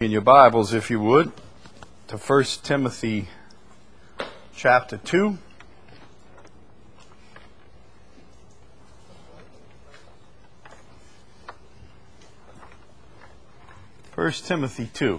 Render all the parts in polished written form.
In your Bibles, if you would, to 1 Timothy chapter 2. First Timothy 2.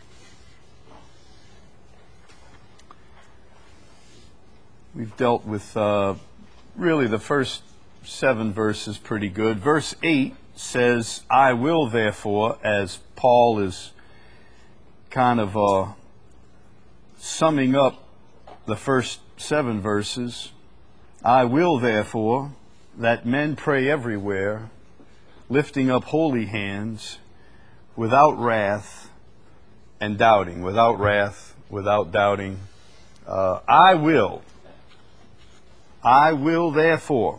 We've dealt with really the first 7 verses pretty good. Verse 8 says, I will therefore, as Paul is kind of summing up the first 7 verses, I will therefore that men pray everywhere, lifting up holy hands, without wrath and doubting. Without wrath, without doubting. I will therefore.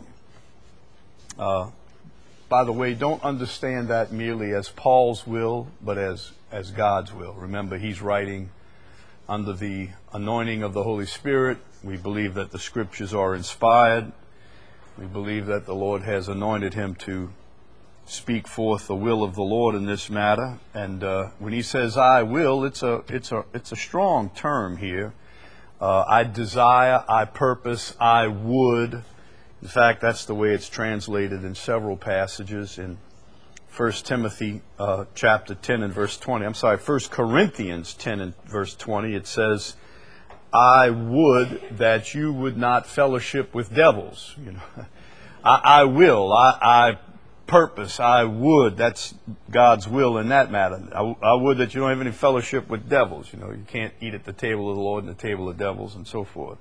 By the way, don't understand that merely as Paul's will, but as God's will. Remember, he's writing under the anointing of the Holy Spirit. We believe that the Scriptures are inspired. We believe that the Lord has anointed him to speak forth the will of the Lord in this matter. And when he says I will, it's a strong term here. I desire, I purpose, I would. In fact, that's the way it's translated in several passages in 1 Timothy chapter 10 and verse 20. 1 Corinthians 10 and verse 20. It says, I would that you would not fellowship with devils. I will, I purpose, I would. That's God's will in that matter. I would that you don't have any fellowship with devils. You can't eat at the table of the Lord and the table of devils and so forth.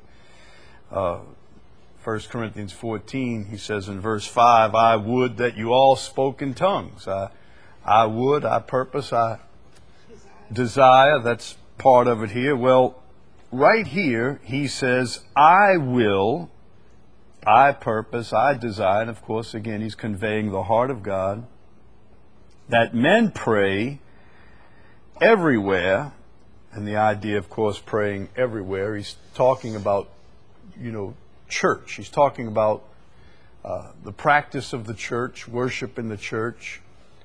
1 Corinthians 14, he says in verse 5, I would that you all spoke in tongues. I would, I purpose, I desire. That's part of it here. Well, right here, he says, I will, I purpose, I desire. And of course, again, he's conveying the heart of God. That men pray everywhere. And the idea, of course, praying everywhere. He's talking about, church. He's talking about the practice of the church, worship in the church.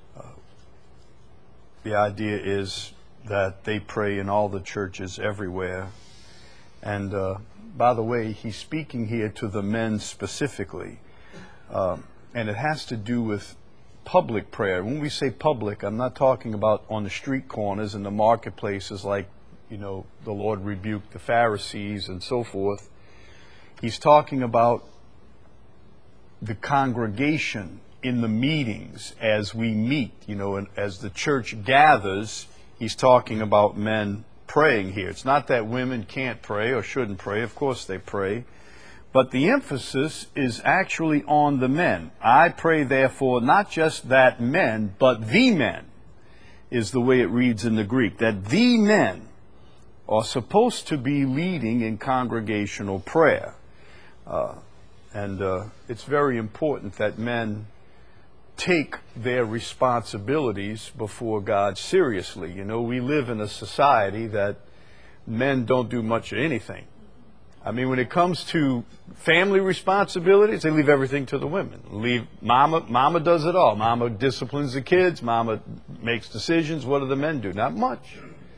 The idea is that they pray in all the churches everywhere. And by the way, he's speaking here to the men specifically. And it has to do with public prayer. When we say public, I'm not talking about on the street corners and the marketplaces like, the Lord rebuked the Pharisees and so forth. He's talking about the congregation in the meetings as we meet, and as the church gathers. He's talking about men praying here. It's not that women can't pray or shouldn't pray. Of course they pray. But the emphasis is actually on the men. I pray, therefore, not just that men, but the men, is the way it reads in the Greek. That the men are supposed to be leading in congregational prayer. It's very important that men take their responsibilities before God seriously. We live in a society that men don't do much of anything. I mean, when it comes to family responsibilities, they leave everything to the women. Mama does it all. Mama disciplines the kids. Mama makes decisions. What do the men do? Not much.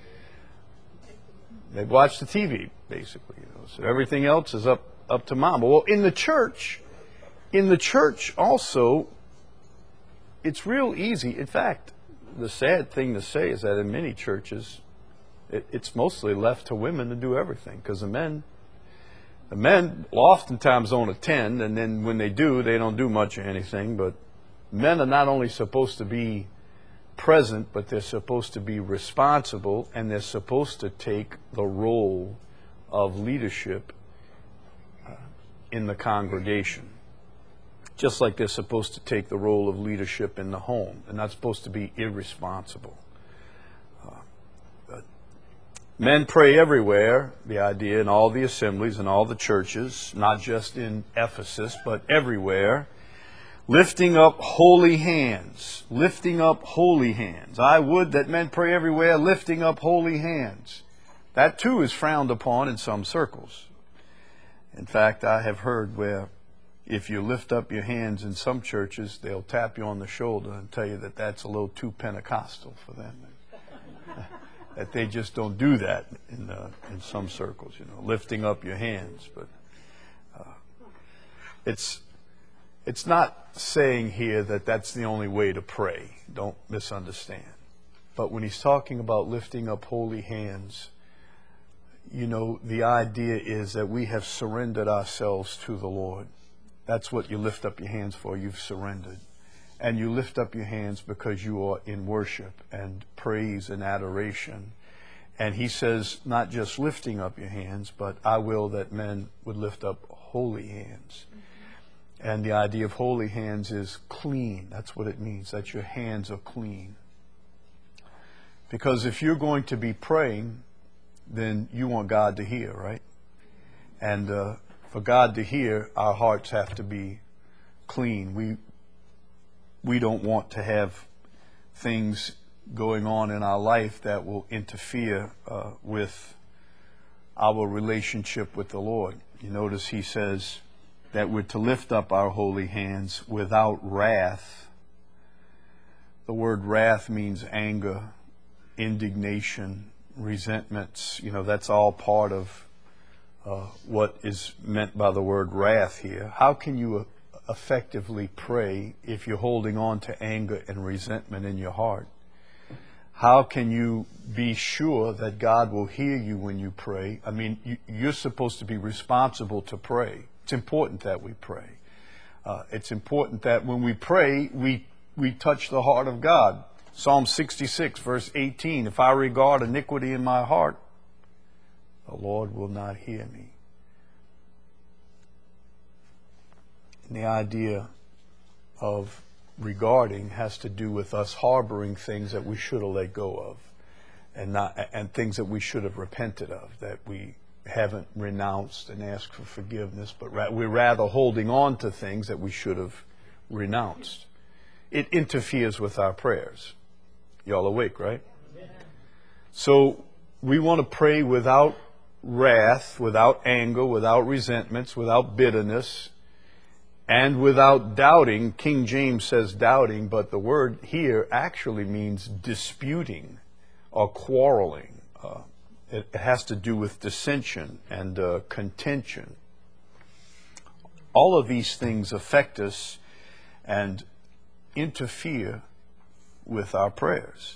They watch the TV, basically. So everything else is up to mama. Well, in the church also, it's real easy. In fact, the sad thing to say is that in many churches, it's mostly left to women to do everything, because the men oftentimes don't attend, and then when they do, they don't do much of anything. But men are not only supposed to be present, but they're supposed to be responsible, and they're supposed to take the role of leadership in the congregation. Just like they're supposed to take the role of leadership in the home. They're not supposed to be irresponsible. Men pray everywhere, the idea, in all the assemblies, in all the churches, not just in Ephesus, but everywhere. Lifting up holy hands. Lifting up holy hands. I would that men pray everywhere, lifting up holy hands. That too is frowned upon in some circles. In fact, I have heard where if you lift up your hands in some churches, they'll tap you on the shoulder and tell you that that's a little too Pentecostal for them. that they just don't do that in some circles, lifting up your hands. But it's not saying here that that's the only way to pray. Don't misunderstand. But when he's talking about lifting up holy hands, the idea is that we have surrendered ourselves to the Lord. That's what you lift up your hands for. You've surrendered. And you lift up your hands because you are in worship and praise and adoration. And he says, not just lifting up your hands, but I will that men would lift up holy hands. And the idea of holy hands is clean. That's what it means, that your hands are clean. Because if you're going to be praying, then you want God to hear, right? And for God to hear, our hearts have to be clean. We don't want to have things going on in our life that will interfere with our relationship with the Lord. You notice he says that we're to lift up our holy hands without wrath. The word wrath means anger, indignation, resentments. That's all part of what is meant by the word wrath here. How can you effectively pray if you're holding on to anger and resentment in your heart? How can you be sure that God will hear you when you pray? I mean, you're supposed to be responsible to pray. It's important that we pray. It's important that when we pray, we touch the heart of God. Psalm 66, verse 18, if I regard iniquity in my heart, the Lord will not hear me. And the idea of regarding has to do with us harboring things that we should have let go of, and things that we should have repented of, that we haven't renounced and asked for forgiveness, but we're rather holding on to things that we should have renounced. It interferes with our prayers. Y'all awake, right? Yeah. So we want to pray without wrath, without anger, without resentments, without bitterness, and without doubting. King James says doubting, but the word here actually means disputing or quarreling. It has to do with dissension and contention. All of these things affect us and interfere with our prayers.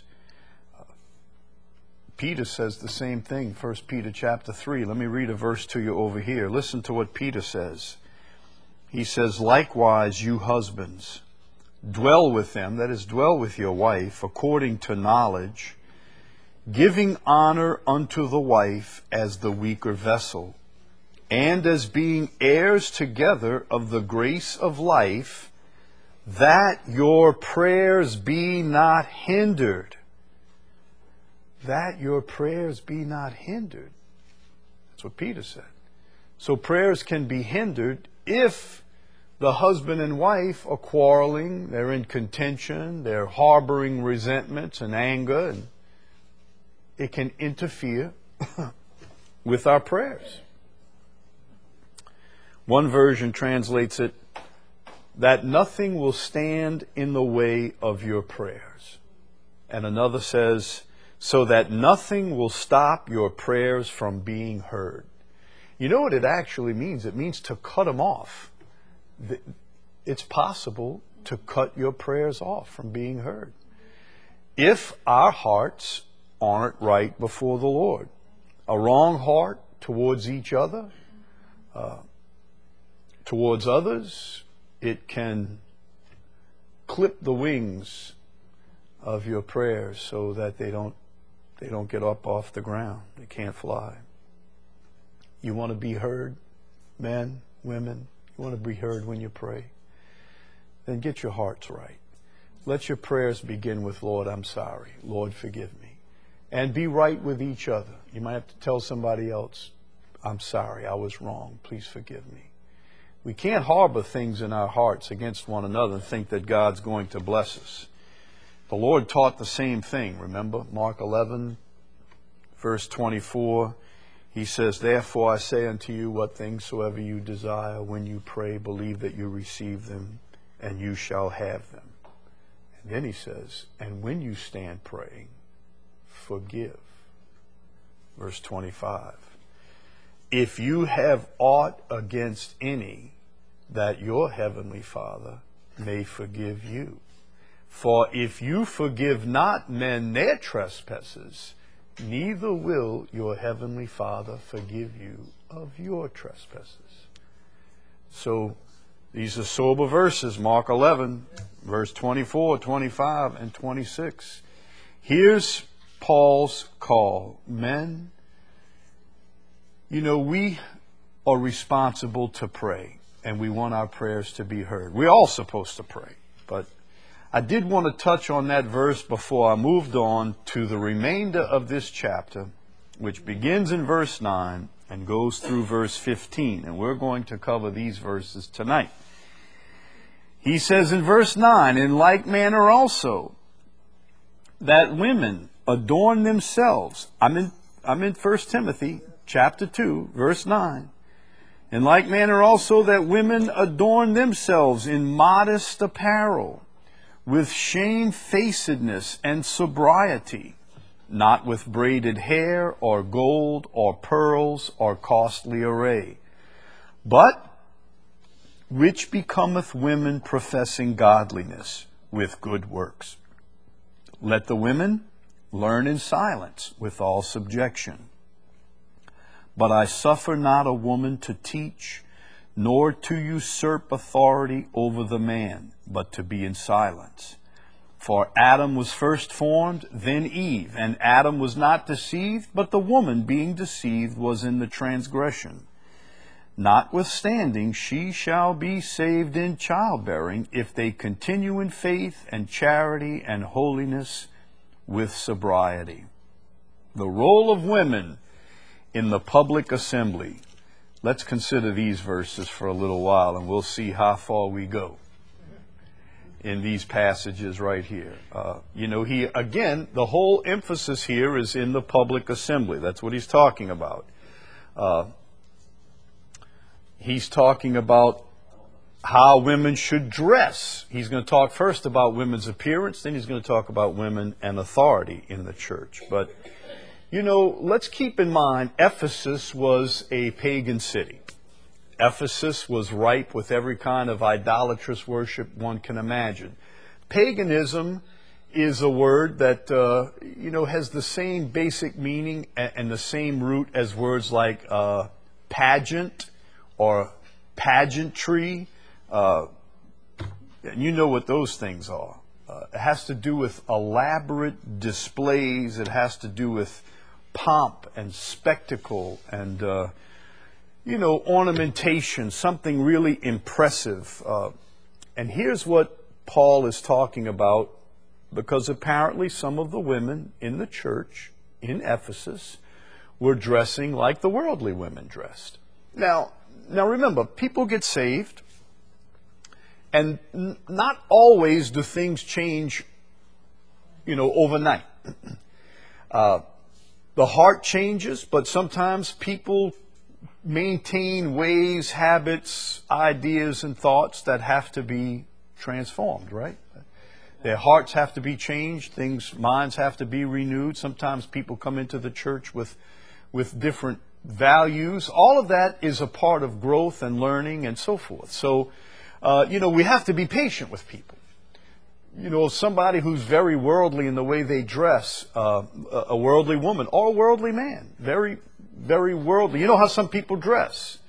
Peter says the same thing, 1 Peter chapter 3. Let me read a verse to you over here. Listen to what Peter says. He says, likewise, you husbands, dwell with them, that is, dwell with your wife, according to knowledge, giving honor unto the wife as the weaker vessel, and as being heirs together of the grace of life, that your prayers be not hindered. That your prayers be not hindered. That's what Peter said. So prayers can be hindered if the husband and wife are quarreling, they're in contention, they're harboring resentments and anger, and it can interfere with our prayers. One version translates it, that nothing will stand in the way of your prayers. And another says, so that nothing will stop your prayers from being heard. You know what it actually means? It means to cut them off. It's possible to cut your prayers off from being heard if our hearts aren't right before the Lord. A wrong heart towards each other, towards others, it can clip the wings of your prayers so that they don't get up off the ground. They can't fly. You want to be heard, men, women? You want to be heard when you pray? Then get your hearts right. Let your prayers begin with, Lord, I'm sorry. Lord, forgive me. And be right with each other. You might have to tell somebody else, I'm sorry, I was wrong. Please forgive me. We can't harbor things in our hearts against one another and think that God's going to bless us. The Lord taught the same thing. Remember, Mark 11, verse 24, he says, therefore I say unto you, what things soever you desire, when you pray, believe that you receive them, and you shall have them. And then he says, and when you stand praying, forgive. verse 25. If you have aught against any, that your heavenly Father may forgive you. For if you forgive not men their trespasses, neither will your heavenly Father forgive you of your trespasses. So these are sober verses, Mark 11, verse 24, 25, and 26. Here's Paul's call. Men, you know, we are responsible to pray, and we want our prayers to be heard. We're all supposed to pray, but I did want to touch on that verse before I moved on to the remainder of this chapter, which begins in verse 9 and goes through verse 15. And we're going to cover these verses tonight. He says in verse 9, in like manner also, that women adorn themselves. I'm in 1 Timothy chapter 2, verse 9. In like manner also that women adorn themselves in modest apparel, with shamefacedness and sobriety, not with braided hair or gold or pearls or costly array, but which becometh women professing godliness with good works. Let the women learn in silence with all subjection. But I suffer not a woman to teach, nor to usurp authority over the man, but to be in silence. For Adam was first formed, then Eve, and Adam was not deceived, but the woman being deceived was in the transgression. Notwithstanding, she shall be saved in childbearing, if they continue in faith and charity and holiness with sobriety. The role of women in the public assembly. Let's consider these verses for a little while, and we'll see how far we go in these passages right here. The whole emphasis here is in the public assembly. That's what he's talking about. He's talking about how women should dress. He's going to talk first about women's appearance, then he's going to talk about women and authority in the church. But let's keep in mind, Ephesus was a pagan city. Ephesus was ripe with every kind of idolatrous worship one can imagine. Paganism is a word that, has the same basic meaning and the same root as words like pageant or pageantry. And you know what those things are. It has to do with elaborate displays. It has to do with pomp and spectacle and, ornamentation, something really impressive. And here's what Paul is talking about, because apparently some of the women in the church in Ephesus were dressing like the worldly women dressed. Now remember, people get saved, and not always do things change, overnight. The heart changes, but sometimes people maintain ways, habits, ideas, and thoughts that have to be transformed, right? Their hearts have to be changed, minds have to be renewed. Sometimes people come into the church with different values. All of that is a part of growth and learning and so forth. So, we have to be patient with people. Somebody who's very worldly in the way they dress, a worldly woman or a worldly man, very, very worldly. You know how some people dress.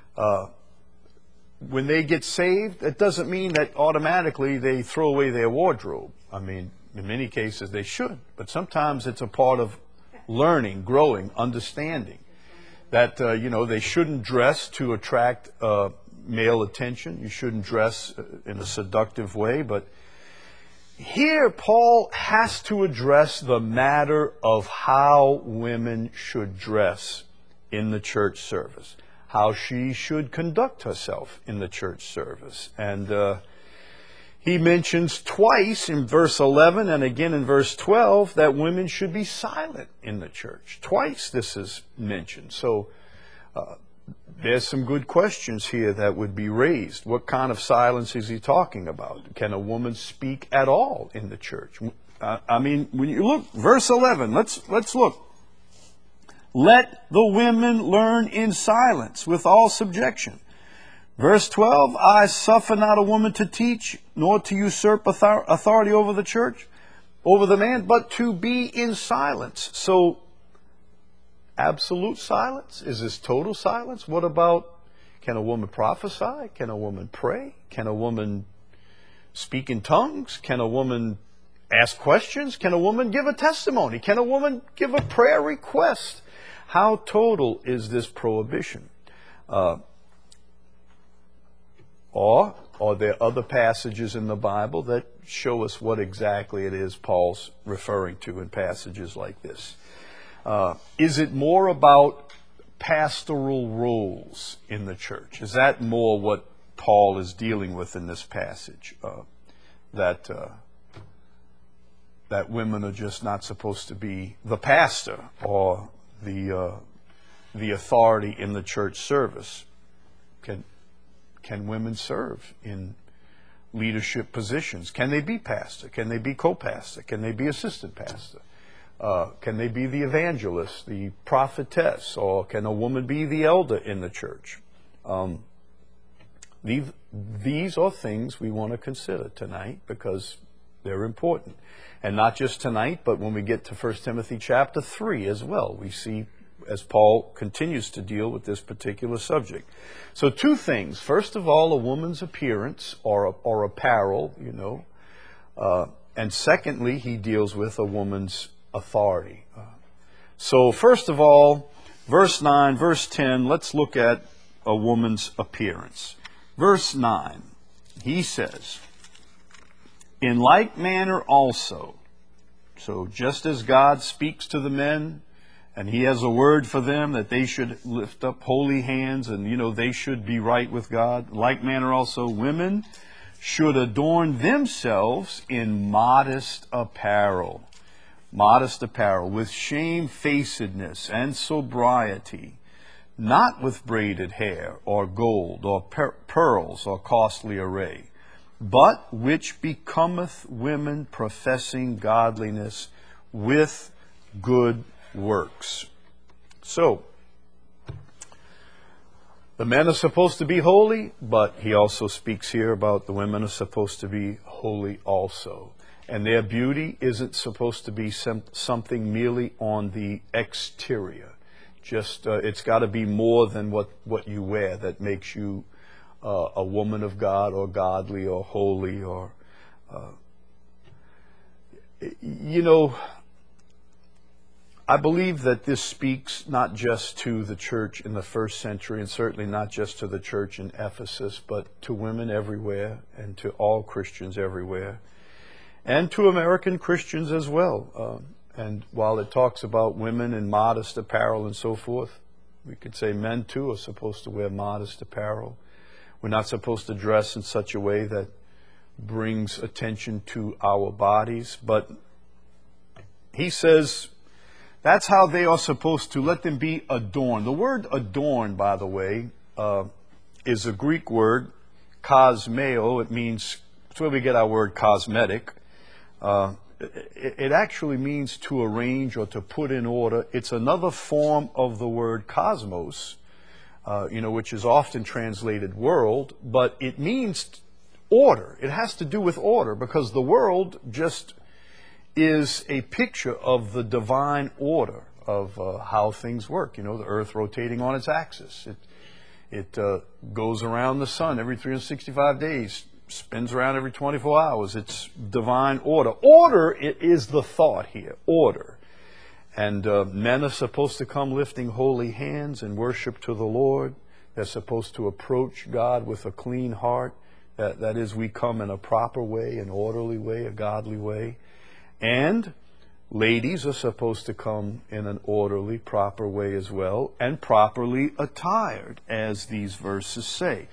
When they get saved, that doesn't mean that automatically they throw away their wardrobe. I mean, in many cases they should, but sometimes it's a part of learning, growing, understanding that, they shouldn't dress to attract male attention. You shouldn't dress in a seductive way, but here, Paul has to address the matter of how women should dress in the church service, how she should conduct herself in the church service. And he mentions twice in verse 11 and again in verse 12 that women should be silent in the church. Twice this is mentioned. So there's some good questions here that would be raised. What kind of silence is he talking about? Can a woman speak at all in the church? When you look, verse 11, let's look. Let the women learn in silence with all subjection. Verse 12, I suffer not a woman to teach, nor to usurp authority over the church, over the man, but to be in silence. So, absolute silence? Is this total silence? What about, can a woman prophesy? Can a woman pray? Can a woman speak in tongues? Can a woman ask questions? Can a woman give a testimony? Can a woman give a prayer request? How total is this prohibition? Or are there other passages in the Bible that show us what exactly it is Paul's referring to in passages like this? Is it more about pastoral roles in the church? Is that more what Paul is dealing with in this passage? That women are just not supposed to be the pastor or the authority in the church service? Can women serve in leadership positions? Can they be pastor? Can they be co-pastor? Can they be assistant pastor? Can they be the evangelist, the prophetess, or can a woman be the elder in the church? These are things we want to consider tonight because they're important. And not just tonight, but when we get to 1 Timothy chapter 3 as well, we see as Paul continues to deal with this particular subject. So two things. First of all, a woman's appearance or apparel, and secondly, he deals with a woman's authority. So first of all, verse 9, verse 10, let's look at a woman's appearance. Verse 9, he says, in like manner also, so just as God speaks to the men, and he has a word for them that they should lift up holy hands and, they should be right with God. Like manner also, women should adorn themselves in modest apparel. Modest apparel with shamefacedness and sobriety, not with braided hair or gold or pearls or costly array, but which becometh women professing godliness with good works. So, the men are supposed to be holy, but he also speaks here about the women are supposed to be holy also. And their beauty isn't supposed to be something merely on the exterior. Just it's got to be more than what you wear that makes you a woman of God or godly or holy or I believe that this speaks not just to the church in the first century and certainly not just to the church in Ephesus, but to women everywhere and to all Christians everywhere and to American Christians as well. And while it talks about women in modest apparel and so forth, we could say men too are supposed to wear modest apparel. We're not supposed to dress in such a way that brings attention to our bodies, but he says that's how they are supposed to let them be adorned. The word adorn, by the way, is a Greek word, kosmeo. It means, it's where we get our word cosmetic. It actually means to arrange or to put in order. It's another form of the word cosmos, which is often translated world, but it means order. It has to do with order because the world just is a picture of the divine order of how things work. The earth rotating on its axis. It goes around the sun every 365 days, spins around every 24 hours. It's divine order. Order is the thought here, order. And men are supposed to come lifting holy hands and worship to the Lord. They're supposed to approach God with a clean heart. That is, we come in a proper way, an orderly way, a godly way. And ladies are supposed to come in an orderly, proper way as well, and properly attired, as these verses say.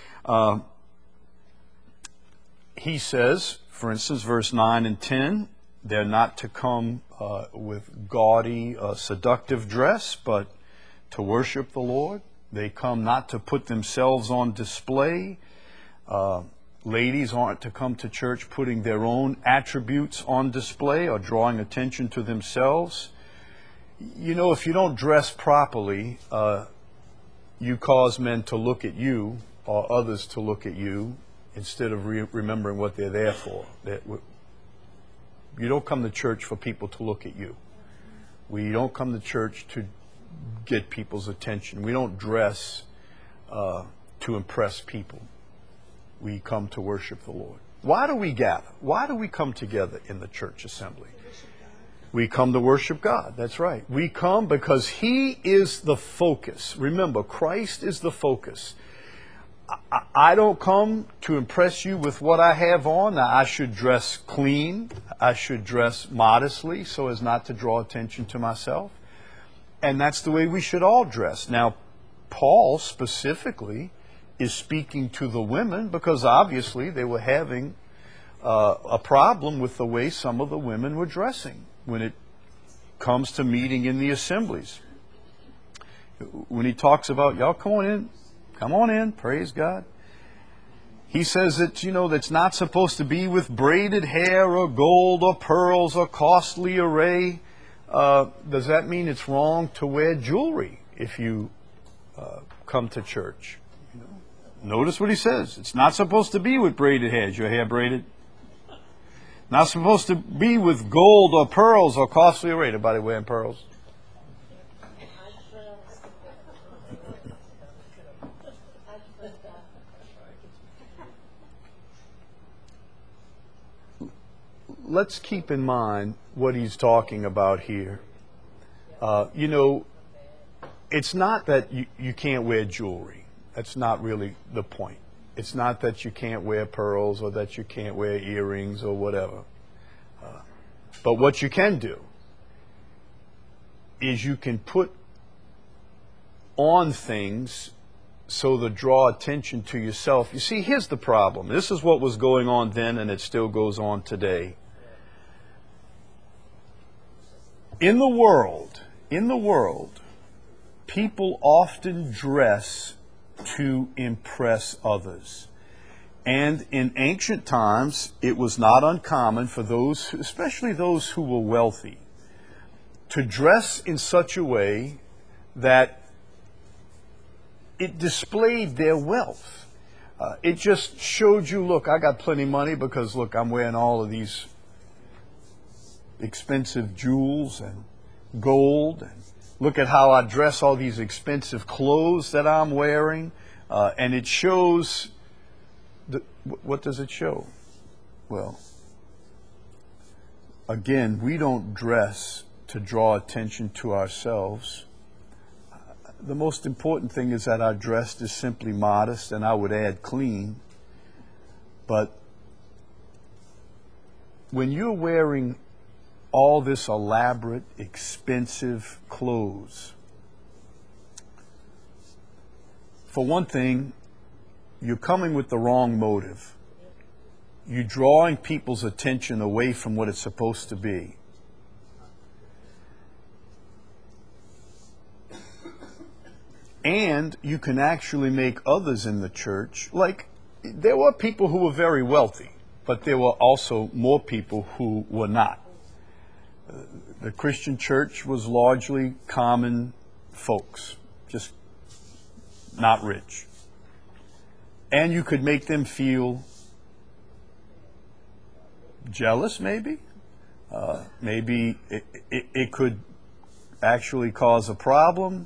He says, for instance, verse 9 and 10, they're not to come with gaudy, seductive dress, but to worship the Lord. They come not to put themselves on display. Ladies aren't to come to church putting their own attributes on display or drawing attention to themselves. You know, if you don't dress properly, you cause men to look at you or others to look at you instead of remembering what they're there for. You don't come to church for people to look at you. We don't come to church to get people's attention. We don't dress to impress people. We come to worship the Lord. Why do we gather? Why do we come together in the church assembly? We come to worship God. That's right. We come because He is the focus. Remember, Christ is the focus. I don't come to impress you with what I have on. Now, I should dress clean. I should dress modestly so as not to draw attention to myself. And that's the way we should all dress. Now, Paul specifically is speaking to the women because obviously they were having a problem with the way some of the women were dressing when it comes to meeting in the assemblies. When he talks about, y'all come on in, praise God. He says that, that's not supposed to be with braided hair or gold or pearls or costly array. Does that mean it's wrong to wear jewelry if you come to church? Notice what he says. It's not supposed to be with braided hair. Is your hair braided? Not supposed to be with gold or pearls or costly array. Anybody wearing pearls? Let's keep in mind what he's talking about here. It's not that you can't wear jewelry. That's not really the point. It's not that you can't wear pearls or that you can't wear earrings or whatever. But what you can do is you can put on things so to draw attention to yourself. You see, here's the problem. This is what was going on then, and it still goes on today. In the world, people often dress to impress others. And in ancient times, it was not uncommon for those, especially those who were wealthy, to dress in such a way that it displayed their wealth. It just showed you, look, I got plenty of money because, look, I'm wearing all of these expensive jewels and gold, and look at how I dress, all these expensive clothes that I'm wearing, and it shows. What does it show? Well, again, we don't dress to draw attention to ourselves. The most important thing is that our dress is simply modest, and I would add clean. But when you're wearing all this elaborate, expensive clothes, for one thing, you're coming with the wrong motive. You're drawing people's attention away from what it's supposed to be. And you can actually make others in the church, like there were people who were very wealthy, but there were also more people who were not. The Christian church was largely common folks, just not rich. And you could make them feel jealous, maybe. Maybe it could actually cause a problem.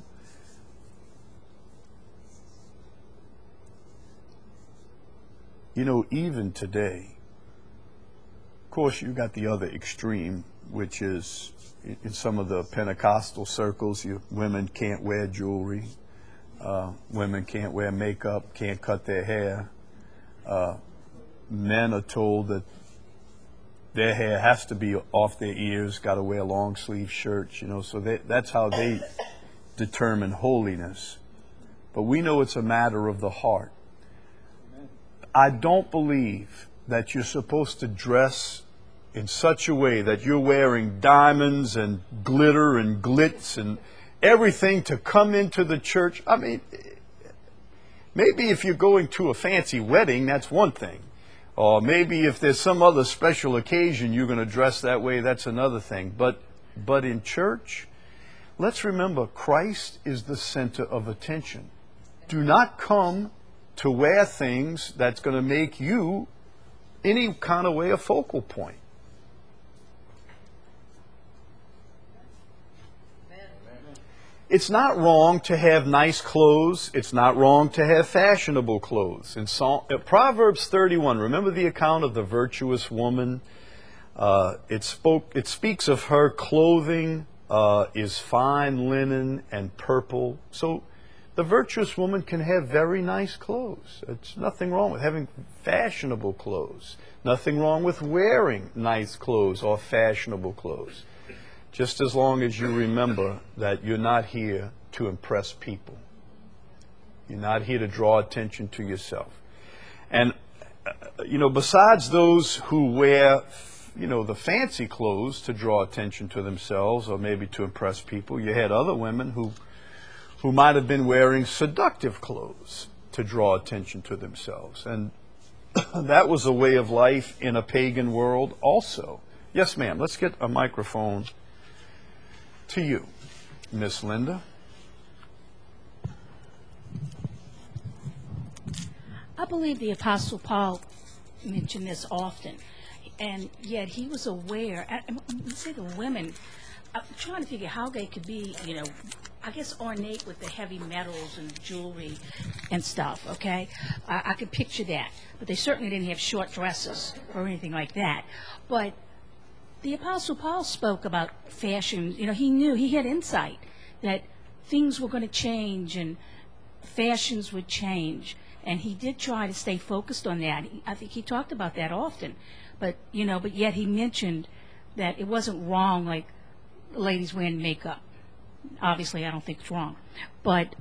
Even today, of course, you got the other extreme, which is in some of the Pentecostal circles, women can't wear jewelry. Women can't wear makeup, can't cut their hair. Men are told that their hair has to be off their ears, got to wear long sleeve shirts, so that's how they determine holiness. But we know it's a matter of the heart. I don't believe that you're supposed to dress in such a way that you're wearing diamonds and glitter and glitz and everything to come into the church. I mean, maybe if you're going to a fancy wedding, that's one thing. Or maybe if there's some other special occasion you're going to dress that way, that's another thing. But in church, let's remember, Christ is the center of attention. Do not come to wear things that's going to make you any kind of way a focal point. It's not wrong to have nice clothes. It's not wrong to have fashionable clothes. In Proverbs 31, remember the account of the virtuous woman? It speaks of her clothing is fine linen and purple. So the virtuous woman can have very nice clothes. It's nothing wrong with having fashionable clothes. Nothing wrong with wearing nice clothes or fashionable clothes. Just as long as you remember that you're not here to impress people. You're not here to draw attention to yourself. And, besides those who wear, the fancy clothes to draw attention to themselves or maybe to impress people, you had other women who might have been wearing seductive clothes to draw attention to themselves. And that was a way of life in a pagan world also. Yes, ma'am. Let's get a microphone to you, Miss Linda. I believe the Apostle Paul mentioned this often, and yet he was aware. Let's say the women, I'm trying to figure how they could be, I guess ornate with the heavy metals and jewelry and stuff, okay? I could picture that. But they certainly didn't have short dresses or anything like that. But the Apostle Paul spoke about fashion. He knew, he had insight that things were going to change and fashions would change. And he did try to stay focused on that. I think he talked about that often. But yet he mentioned that it wasn't wrong, like ladies wearing makeup. Obviously, I don't think it's wrong. But,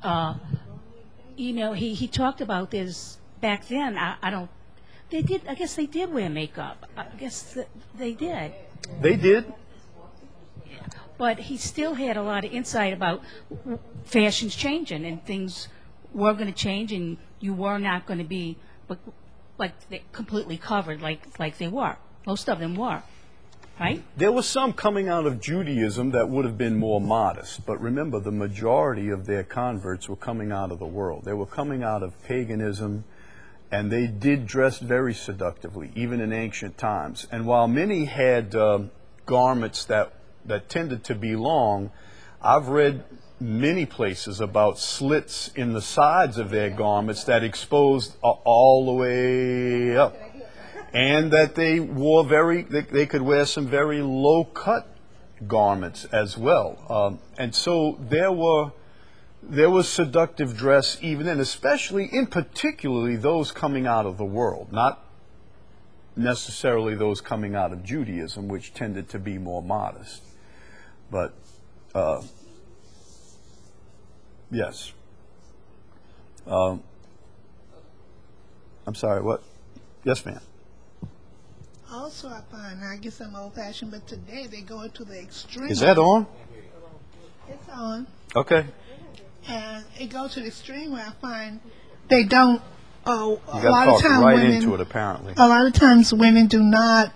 he talked about this back then. I guess they did wear makeup. I guess they did. They did. But he still had a lot of insight about fashions changing and things were going to change, and you were not going to be completely covered like they were. Most of them were, right? There was some coming out of Judaism that would have been more modest. But remember, the majority of their converts were coming out of the world. They were coming out of paganism. And they did dress very seductively, even in ancient times. And while many had garments that tended to be long, I've read many places about slits in the sides of their garments that exposed all the way up. And that they wore they could wear some very low-cut garments as well. And so there was seductive dress even then, especially in particularly those coming out of the world, not necessarily those coming out of Judaism, which tended to be more modest. But, yes. I'm sorry, what? Yes, ma'am. Also, I guess I'm old-fashioned, but today they go into the extreme. Is that on? It's on. Okay. And it goes to the extreme where I find they don't. You got to talk right into it, apparently. A lot of times women do not.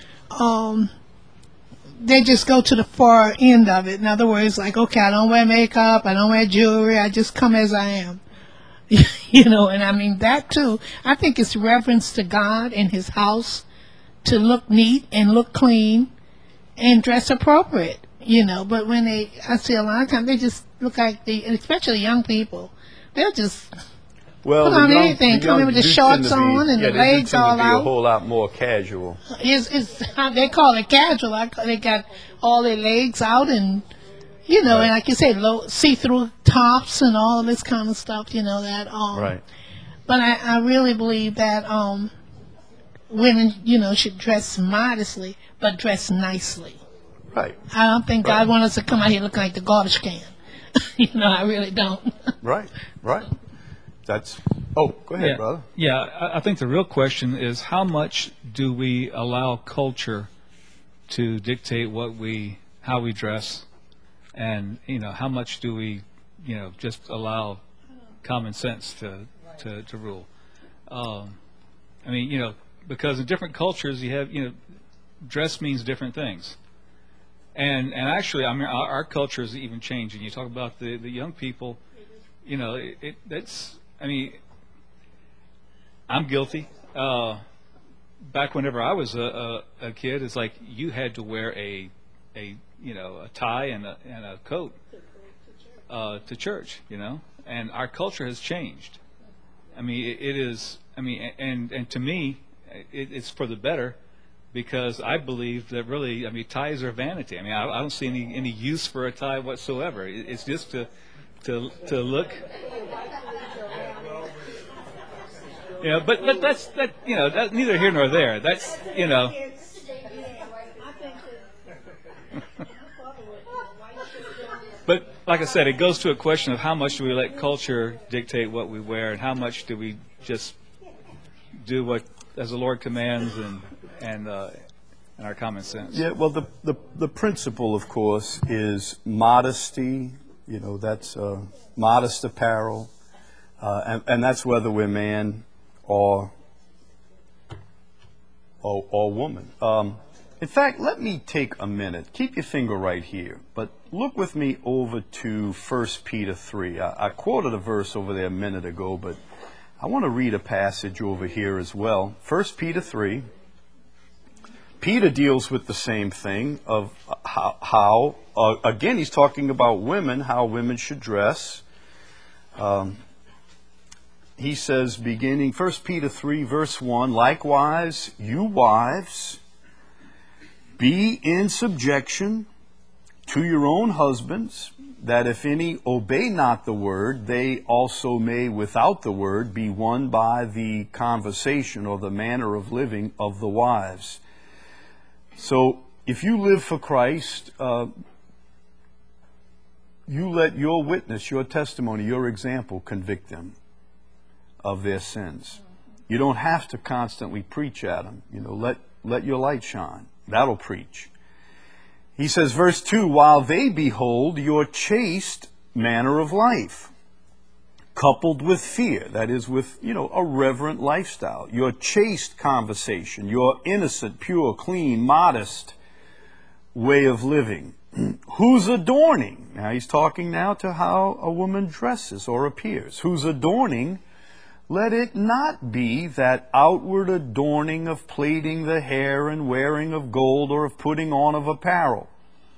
They just go to the far end of it. In other words, like, okay, I don't wear makeup, I don't wear jewelry, I just come as I am. And I mean that too. I think it's reverence to God and His house to look neat and look clean and dress appropriate. But when I see a lot of times they just look like especially young people, they'll just put on anything, come in with the shorts on and the legs all out. A whole lot more casual. It's they call it casual. They got all their legs out and right. And like you say, low see-through tops and all of this kind of stuff. That. Right. But I really believe that women, should dress modestly, but dress nicely. Right. I don't think God wants us to come out here looking like the garbage can. I really don't. Right. Go ahead, brother. Yeah, I think the real question is how much do we allow culture to dictate how we dress, and how much do we, just allow common sense to rule? Because in different cultures you have, dress means different things. And actually, I mean, our culture is even changing. You talk about the young people, you know, that's, I mean, I'm guilty. Back whenever I was a kid, it's like you had to wear a tie and a coat to church, you know. And our culture has changed. I mean, it is. I mean, and to me, it's for the better, because I believe that really, I mean, ties are vanity. I mean, I don't see any use for a tie whatsoever. It's just to look. Yeah, but that's that's neither here nor there. That's But like I said, it goes to a question of how much do we let culture dictate what we wear, and how much do we just do what as the Lord commands and our common sense. Yeah, well, the principle, of course, is modesty. You know, that's modest apparel, and that's whether we're man or woman. In fact, let me take a minute. Keep your finger right here, but look with me over to 1 Peter 3. I quoted a verse over there a minute ago, but I want to read a passage over here as well. 1 Peter 3. Peter deals with the same thing of how again, he's talking about women, how women should dress. He says, beginning 1 Peter 3, verse 1, likewise, you wives, be in subjection to your own husbands, that if any obey not the word, they also may without the word be won by the conversation or the manner of living of the wives. So if you live for Christ, you let your witness, your testimony, your example convict them of their sins. You don't have to constantly preach at them. You know, let your light shine. That'll preach. He says, verse 2, while they behold your chaste manner of life, coupled with fear, that is with, a reverent lifestyle, your chaste conversation, your innocent, pure, clean, modest way of living, whose adorning, now he's talking now to how a woman dresses or appears, whose adorning, let it not be that outward adorning of plaiting the hair and wearing of gold or of putting on of apparel.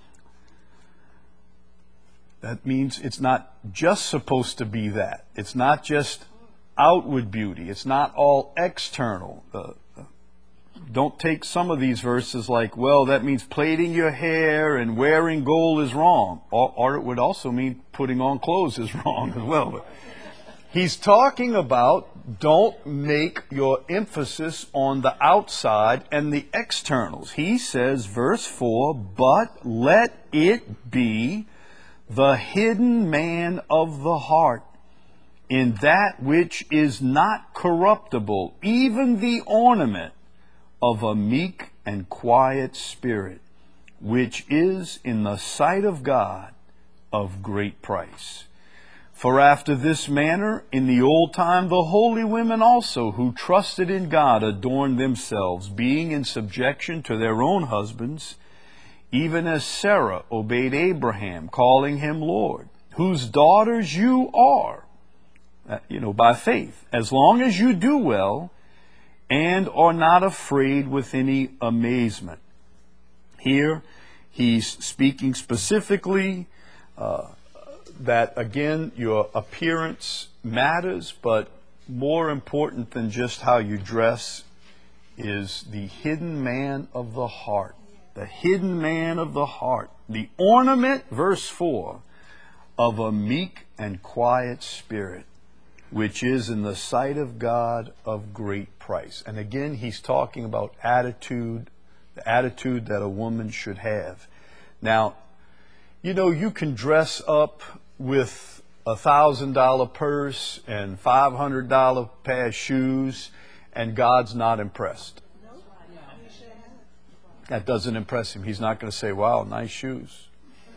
That means it's not just supposed to be that. It's not just outward beauty. It's not all external. Don't take some of these verses like, well, that means plaiting your hair and wearing gold is wrong. Or it would also mean putting on clothes is wrong as well. But he's talking about don't make your emphasis on the outside and the externals. He says, verse 4, but let it be the hidden man of the heart, in that which is not corruptible, even the ornament of a meek and quiet spirit, which is in the sight of God of great price. For after this manner, in the old time, the holy women also, who trusted in God, adorned themselves, being in subjection to their own husbands, even as Sarah obeyed Abraham, calling him Lord, whose daughters you are, by faith, as long as you do well and are not afraid with any amazement. Here, he's speaking specifically that, again, your appearance matters, but more important than just how you dress is the hidden man of the heart. The hidden man of the heart. The ornament, verse 4, of a meek and quiet spirit, which is in the sight of God of great price. And again, he's talking about attitude, the attitude that a woman should have. Now, you can dress up with $1,000 purse and $500 pair of shoes, and God's not impressed. That doesn't impress him. He's not going to say, wow, nice shoes.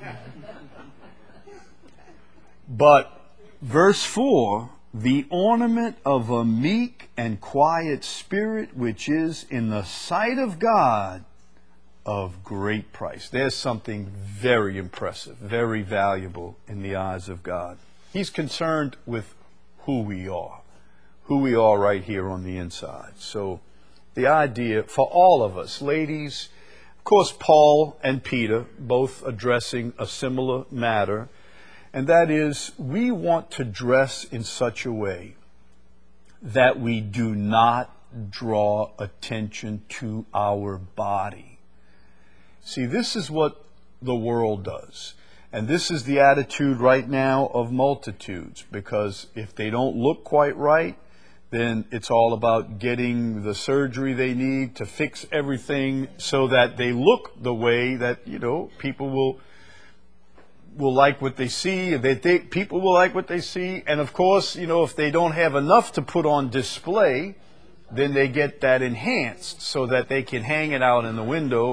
But verse 4, the ornament of a meek and quiet spirit, which is in the sight of God of great price. There's something very impressive, very valuable in the eyes of God. He's concerned with who we are right here on the inside. So the idea for all of us, ladies, of course, Paul and Peter both addressing a similar matter, and that is we want to dress in such a way that we do not draw attention to our body. See, this is what the world does. And this is the attitude right now of multitudes, because if they don't look quite right, then it's all about getting the surgery they need to fix everything so that they look the way that, people will like what they see. People will like what they see. And of course, if they don't have enough to put on display, then they get that enhanced so that they can hang it out in the window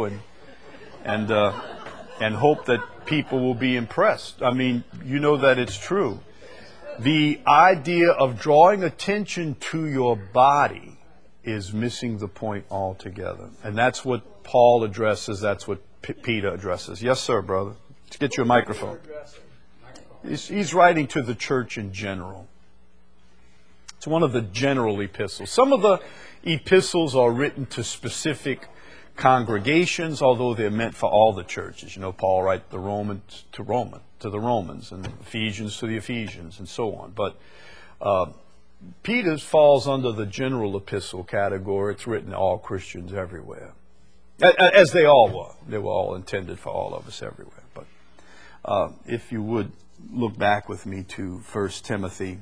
and hope that people will be impressed. I mean, you know that it's true. The idea of drawing attention to your body is missing the point altogether. And that's what Paul addresses. That's what Peter addresses. Yes, sir, brother. Let's get you a microphone. He's writing to the church in general. It's one of the general epistles. Some of the epistles are written to specific congregations, although they're meant for all the churches. Paul writes the Romans to the Romans, and Ephesians to the Ephesians, and so on. But Peter's falls under the general epistle category. It's written to all Christians everywhere, as they all were. They were all intended for all of us everywhere. But if you would look back with me to 1 Timothy.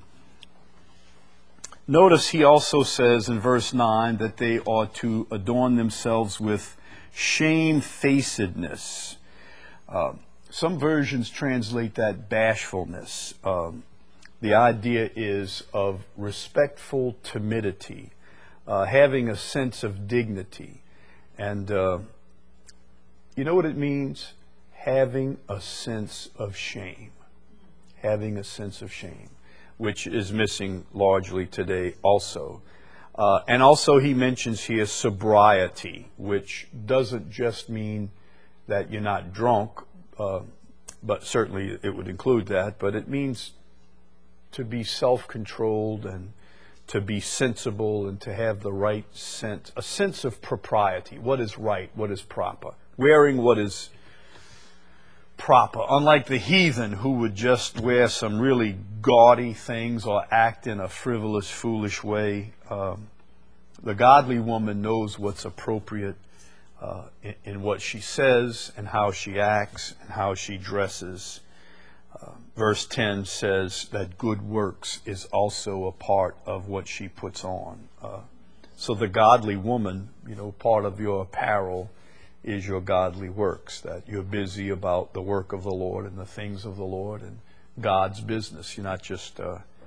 Notice he also says in verse 9 that they ought to adorn themselves with shamefacedness. Some versions translate that bashfulness. The idea is of respectful timidity, having a sense of dignity. And you know what it means? Having a sense of shame. Having a sense of shame, which is missing largely today also. And also he mentions here sobriety, which doesn't just mean that you're not drunk, but certainly it would include that, but it means to be self-controlled and to be sensible and to have the right sense, a sense of propriety. What is right? What is proper? Wearing what is proper, unlike the heathen who would just wear some really gaudy things or act in a frivolous, foolish way. The godly woman knows what's appropriate in what she says and how she acts and how she dresses. Verse 10 says that good works is also a part of what she puts on. So the godly woman, part of your apparel is your godly works, that you're busy about the work of the Lord and the things of the Lord and God's business. You're not just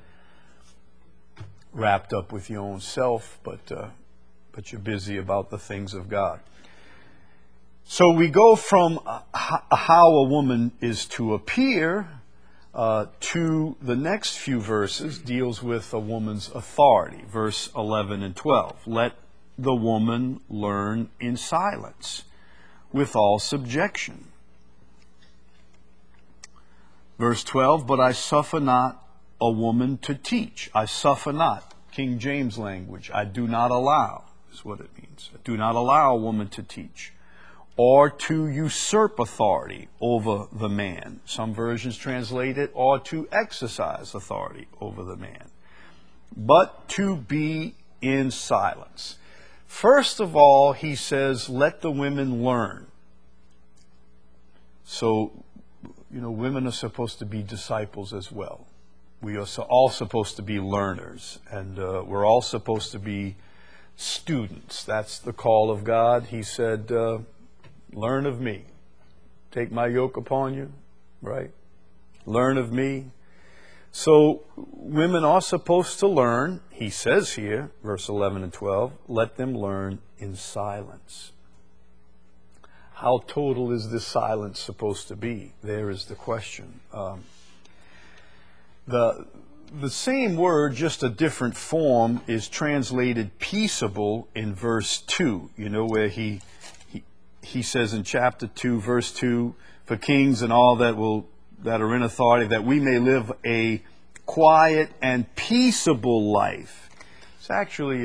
wrapped up with your own self, but you're busy about the things of God. So we go from how a woman is to appear to the next few verses deals with a woman's authority. Verse 11 and 12. Let the woman learn in silence, with all subjection. Verse 12, but I suffer not a woman to teach. I suffer not. King James language. I do not allow, is what it means. I do not allow a woman to teach, or to usurp authority over the man. Some versions translate it, or to exercise authority over the man, but to be in silence. First of all, he says, let the women learn. So, women are supposed to be disciples as well. We are all supposed to be learners, and we're all supposed to be students. That's the call of God. He said, learn of me. Take my yoke upon you, right? Learn of me. So women are supposed to learn, he says here, verse 11 and 12, let them learn in silence. How total is this silence supposed to be? There is the question. The same word, just a different form, is translated peaceable in verse 2, where he he says in chapter 2, verse 2, for kings and all that are in authority, that we may live a quiet and peaceable life. It's actually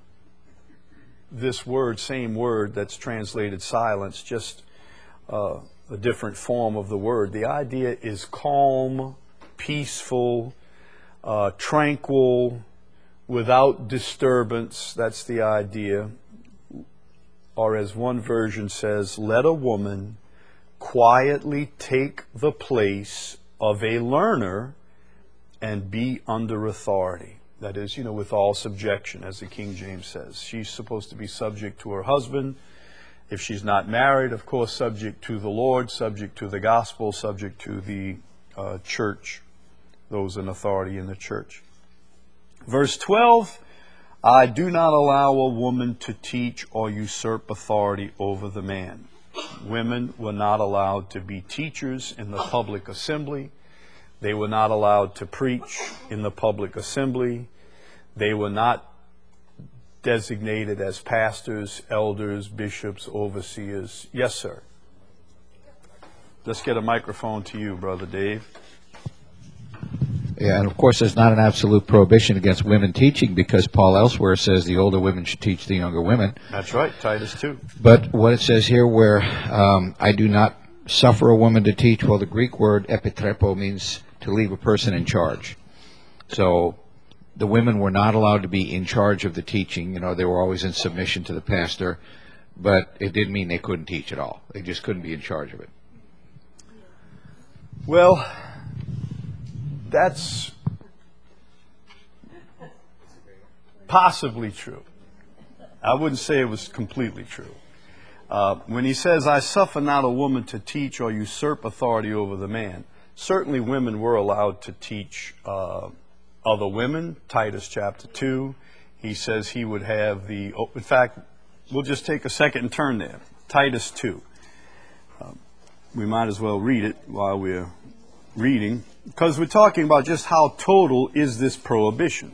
this word, same word that's translated silence, just a different form of the word. The idea is calm, peaceful, tranquil, without disturbance. That's the idea. Or as one version says, let a woman quietly take the place of a learner and be under authority. That is, with all subjection, as the King James says. She's supposed to be subject to her husband. If she's not married, of course, subject to the Lord, subject to the gospel, subject to the church, those in authority in the church. Verse 12, I do not allow a woman to teach or usurp authority over the man. Women were not allowed to be teachers in the public assembly. They were not allowed to preach in the public assembly. They were not designated as pastors, elders, bishops, overseers. Yes, sir. Let's get a microphone to you, Brother Dave. Yeah, and of course there's not an absolute prohibition against women teaching, because Paul elsewhere says the older women should teach the younger women. That's right, Titus 2. But what it says here where I do not suffer a woman to teach, well, the Greek word epitrepo means to leave a person in charge. So the women were not allowed to be in charge of the teaching. They were always in submission to the pastor, but it didn't mean they couldn't teach at all. They just couldn't be in charge of it. Well, that's possibly true. I wouldn't say it was completely true. When he says, I suffer not a woman to teach or usurp authority over the man, certainly women were allowed to teach other women. Titus chapter 2, he says he would have in fact, we'll just take a second and turn there. Titus 2. We might as well read it while we're reading, because we're talking about just how total is this prohibition.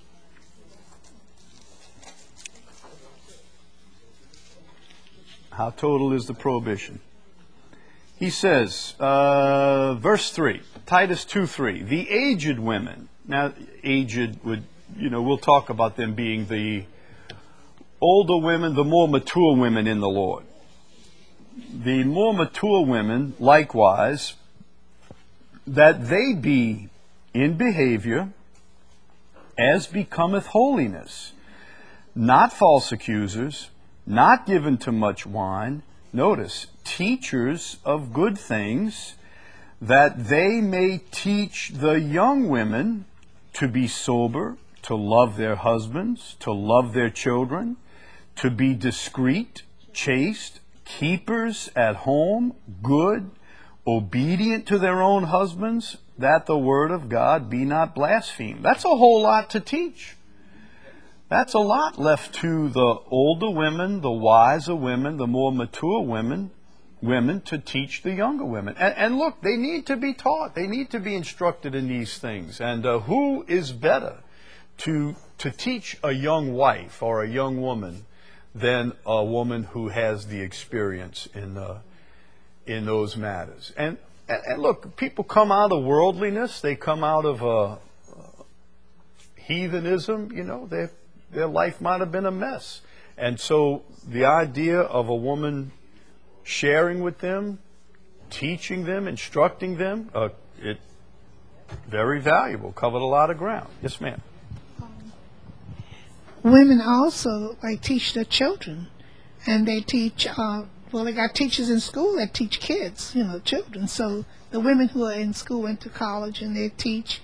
How total is the prohibition? He says, verse 3, Titus 2:3, the aged women. Now, aged would, we'll talk about them being the older women, the more mature women in the Lord. The more mature women, likewise, that they be in behavior as becometh holiness, not false accusers, not given to much wine, notice, teachers of good things, that they may teach the young women to be sober, to love their husbands, to love their children, to be discreet, chaste, keepers at home, good, obedient to their own husbands, that the word of God be not blasphemed. That's a whole lot to teach. That's a lot left to the older women, the wiser women, the more mature women to teach the younger women. And look, they need to be taught. They need to be instructed in these things. And who is better to teach a young wife or a young woman than a woman who has the experience in those matters? And look, people come out of worldliness. They come out of heathenism. Their life might have been a mess. And so the idea of a woman sharing with them, teaching them, instructing them, it very valuable, covered a lot of ground. Yes, ma'am. Women also teach their children, and they teach. They got teachers in school that teach kids, children. So the women who are in school went to college and they teach.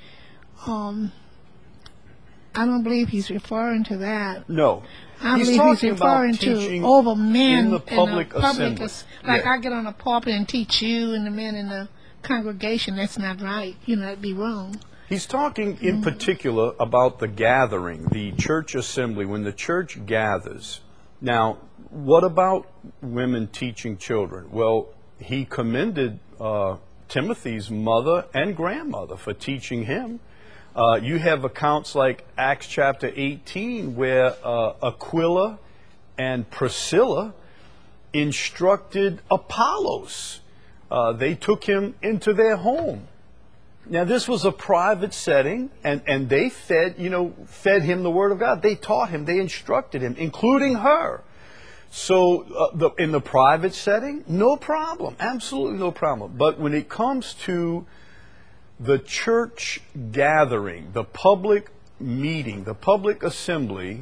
I don't believe he's referring to that. No. I believe he's referring to over men in the public assembly. I get on a pulpit and teach you and the men in the congregation. That's not right. That'd be wrong. He's talking in particular about the gathering, the church assembly, when the church gathers. Now, what about women teaching children? Well, he commended Timothy's mother and grandmother for teaching him. You have accounts like Acts chapter 18 where Aquila and Priscilla instructed Apollos. They took him into their home. Now, this was a private setting, and they fed him the Word of God. They taught him, they instructed him, including her. So in the private setting, no problem, absolutely no problem. But when it comes to the church gathering, the public meeting, the public assembly,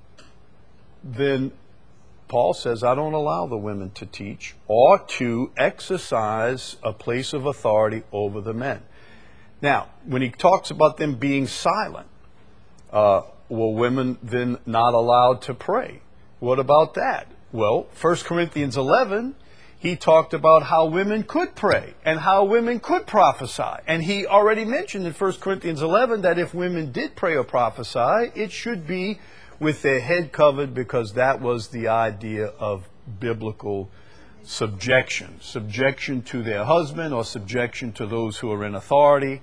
then Paul says, I don't allow the women to teach or to exercise a place of authority over the men. Now, when he talks about them being silent, were women then not allowed to pray? What about that? Well, 1 Corinthians 11, he talked about how women could pray and how women could prophesy. And he already mentioned in 1 Corinthians 11 that if women did pray or prophesy, it should be with their head covered, because that was the idea of biblical subjection to their husband or subjection to those who are in authority.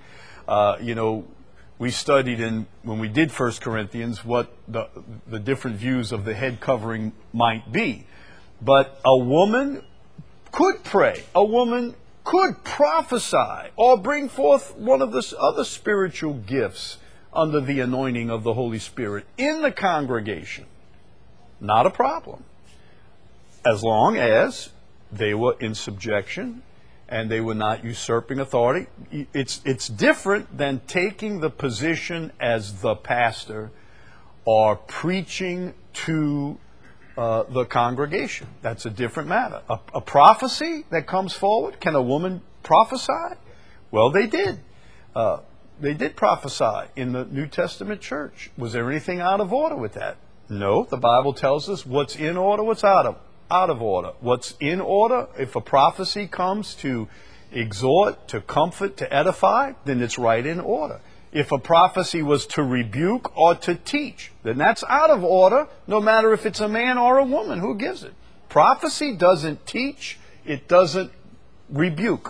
We studied when we did 1 Corinthians what the different views of the head covering might be. But a woman could pray, a woman could prophesy, or bring forth one of the other spiritual gifts under the anointing of the Holy Spirit in the congregation. Not a problem, as long as they were in subjection and they were not usurping authority. It's different than taking the position as the pastor or preaching to the congregation. That's a different matter. A prophecy that comes forward, can a woman prophesy? Well, they did. They did prophesy in the New Testament church. Was there anything out of order with that? No. The Bible tells us what's in order, what's out of order. What's in order, if a prophecy comes to exhort, to comfort, to edify, then it's right in order. If a prophecy was to rebuke or to teach, then that's out of order, no matter if it's a man or a woman who gives it. Prophecy doesn't teach, it doesn't rebuke.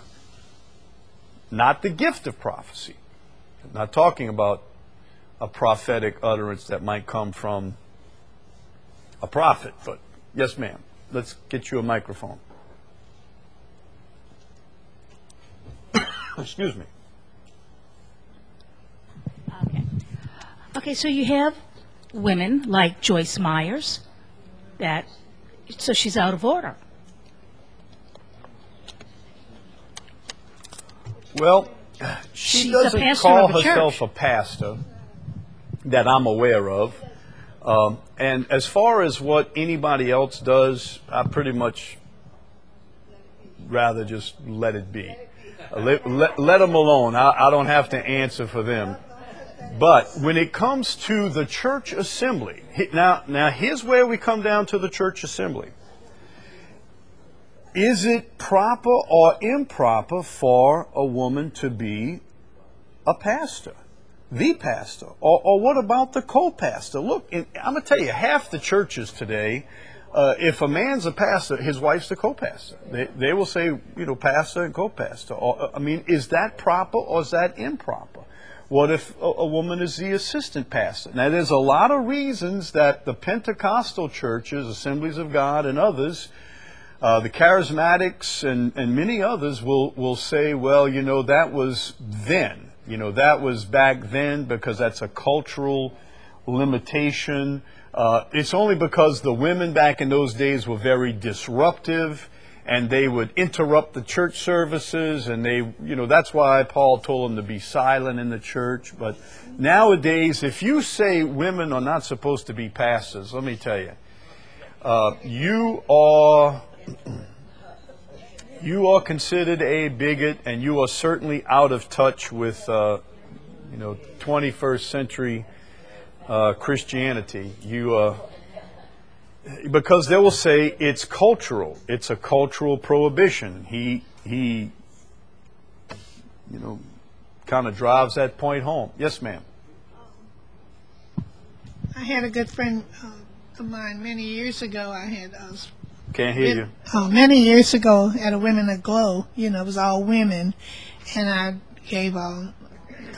Not the gift of prophecy. I'm not talking about a prophetic utterance that might come from a prophet, but yes, ma'am. Let's get you a microphone. Excuse me. Okay, so you have women like Joyce Myers, so she's out of order. Well, she She's doesn't a pastor call of a herself church. a pastor that I'm aware of. And as far as what anybody else does, I pretty much rather just let it be. Let them alone. I don't have to answer for them. But when it comes to the church assembly, now here's where we come down to the church assembly. Is it proper or improper for a woman to be a pastor? The pastor? Or what about the co-pastor? Look, I'm going to tell you, half the churches today, if a man's a pastor, his wife's the co-pastor. They will say, pastor and co-pastor. Is that proper or is that improper? What if a woman is the assistant pastor? Now, there's a lot of reasons that the Pentecostal churches, Assemblies of God, and others, the Charismatics and many others will say, well, that was then. That was back then because that's a cultural limitation. It's only because the women back in those days were very disruptive and they would interrupt the church services, and that's why Paul told them to be silent in the church. But nowadays, if you say women are not supposed to be pastors, let me tell you, you are considered a bigot, and you are certainly out of touch with 21st century Christianity. Because they will say it's cultural. It's a cultural prohibition. He kind of drives that point home. Yes, ma'am. I had a good friend of mine many years ago. Can't hear you. Many years ago at a Women Aglow, it was all women, and I gave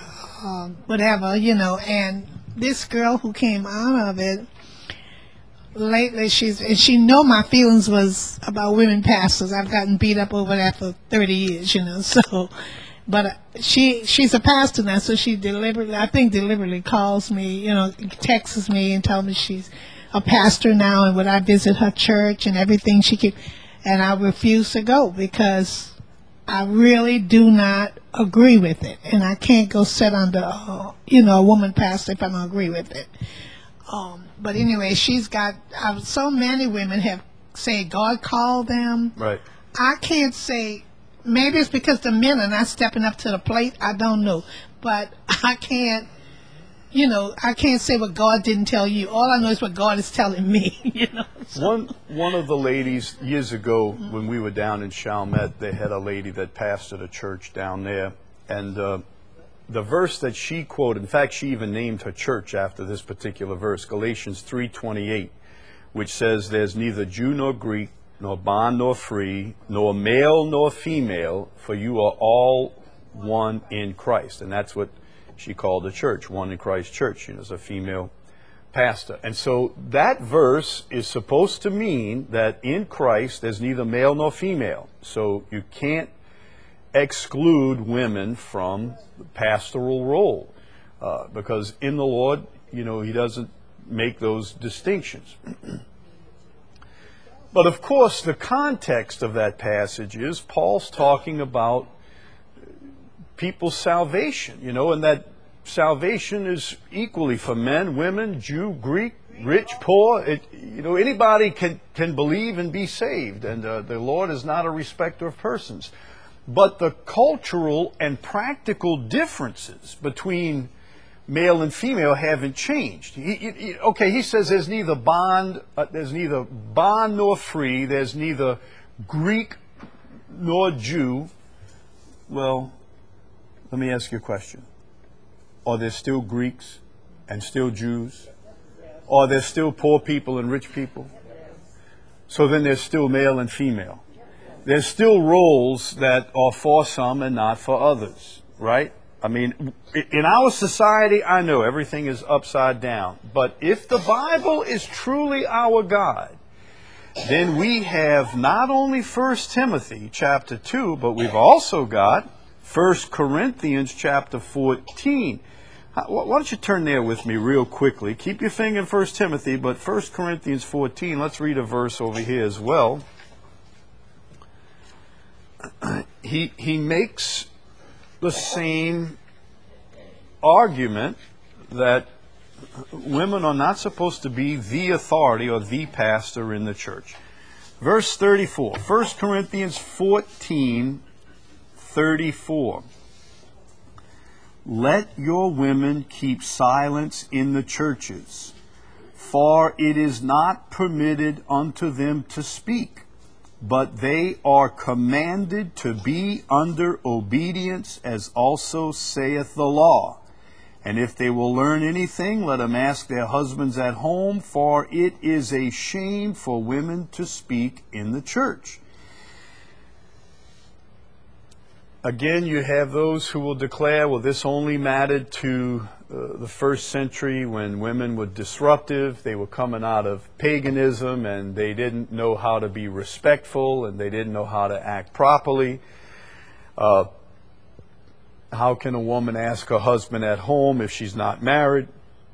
whatever, and this girl who came out of it lately and she know my feelings was about women pastors. I've gotten beat up over that for 30 years, so, but she's a pastor now, so she deliberately calls me, texts me and tells me she's a pastor now and would I visit her church and everything and I refuse to go because I really do not agree with it, and I can't go sit under, a woman pastor if I don't agree with it. But anyway, she's got so many women have said God called them. Right. I can't say. Maybe it's because the men are not stepping up to the plate. I don't know, but I can't. I can't say what God didn't tell you. All I know is what God is telling me. So. One of the ladies years ago when we were down in Chalmette, they had a lady that pastored a church down there, and the verse that she quoted, in fact, she even named her church after this particular verse, Galatians 3:28, which says, "There's neither Jew nor Greek, nor bond nor free, nor male nor female, for you are all one in Christ." And that's what she called the church, One in Christ Church, as a female pastor. And so that verse is supposed to mean that in Christ there's neither male nor female. So you can't exclude women from the pastoral role because in the Lord, He doesn't make those distinctions. But of course, the context of that passage is Paul's talking about people's salvation, and that salvation is equally for men, women, Jew, Greek, rich, poor. Anybody can believe and be saved, and the Lord is not a respecter of persons. But the cultural and practical differences between male and female haven't changed. He says there's neither bond nor free, there's neither Greek nor Jew. Well, let me ask you a question. Are there still Greeks and still Jews? Are there still poor people and rich people? So then there's still male and female. There's still roles that are for some and not for others, right? I mean, in our society, I know everything is upside down. But if the Bible is truly our guide, then we have not only 1 Timothy chapter 2, but we've also got 1 Corinthians chapter 14. Why don't you turn there with me real quickly? Keep your finger in 1 Timothy, but 1 Corinthians 14, let's read a verse over here as well. He makes the same argument that women are not supposed to be the authority or the pastor in the church. Verse 34, 1 Corinthians 14, 34. "Let your women keep silence in the churches, for it is not permitted unto them to speak, but they are commanded to be under obedience, as also saith the law. And if they will learn anything, let them ask their husbands at home, for it is a shame for women to speak in the church." Again, you have those who will declare, well, this only mattered to the first century when women were disruptive. They were coming out of paganism and they didn't know how to be respectful and they didn't know how to act properly. How can a woman ask her husband at home if she's not married?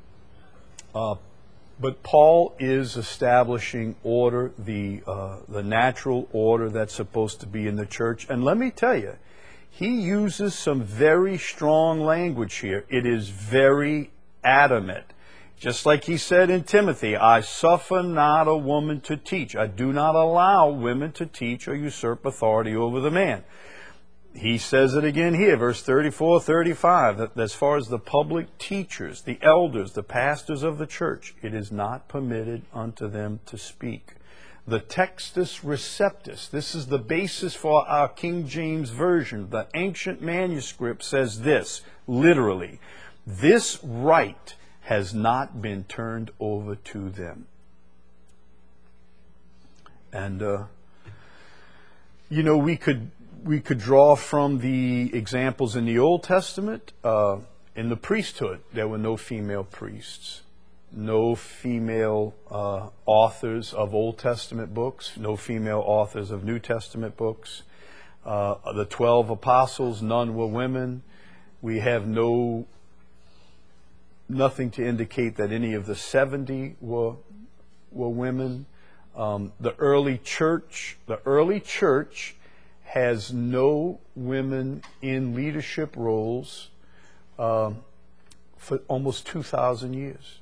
But Paul is establishing order, the natural order that's supposed to be in the church. And let me tell you, he uses some very strong language here. It is very adamant. Just like he said in Timothy, "I suffer not a woman to teach." I do not allow women to teach or usurp authority over the man. He says it again here, verse 34, 35, that as far as the public teachers, the elders, the pastors of the church, it is not permitted unto them to speak. The Textus Receptus, this is the basis for our King James Version. The ancient manuscript says this, literally, "This right has not been turned over to them." And, we could draw from the examples in the Old Testament. In the priesthood, there were no female priests. no female authors of Old Testament books, no female authors of New Testament books. The 12 apostles, none were women. We have nothing to indicate that any of the 70 were women. The early church has no women in leadership roles for almost 2,000 years.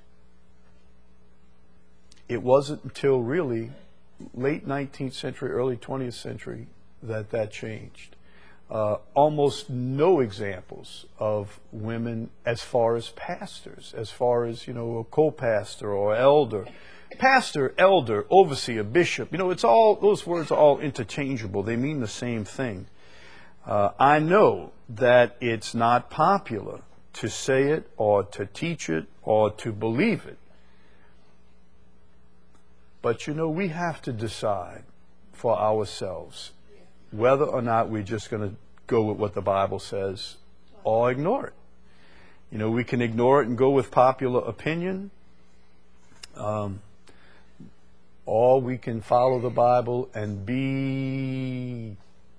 It wasn't until really late 19th century, early 20th century that changed. Almost no examples of women as far as pastors, as far as, a co-pastor or elder. Pastor, elder, overseer, bishop, it's all, those words are all interchangeable. They mean the same thing. I know that it's not popular to say it or to teach it or to believe it. But we have to decide for ourselves whether or not we're just going to go with what the Bible says or ignore it. We can ignore it and go with popular opinion, or we can follow the Bible and be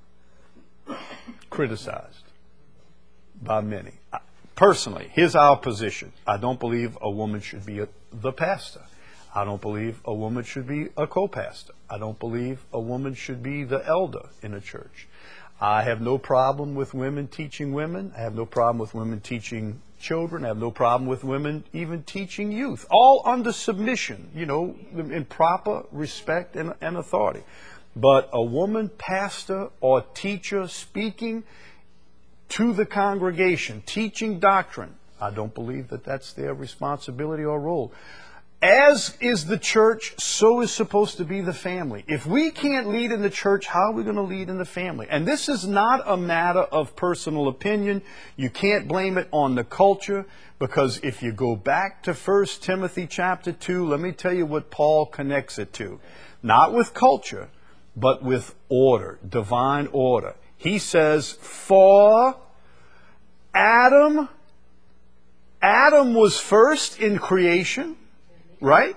criticized by many. Personally, here's our position. I don't believe a woman should be the pastor. I don't believe a woman should be a co-pastor. I don't believe a woman should be the elder in a church. I have no problem with women teaching women. I have no problem with women teaching children. I have no problem with women even teaching youth. All under submission, in proper respect and authority. But a woman pastor or teacher speaking to the congregation, teaching doctrine, I don't believe that that's their responsibility or role. As is the church, so is supposed to be the family. If we can't lead in the church, how are we going to lead in the family? And this is not a matter of personal opinion. You can't blame it on the culture, because if you go back to 1 Timothy chapter 2, let me tell you what Paul connects it to. Not with culture, but with order, divine order. He says, for Adam was first in creation. Right?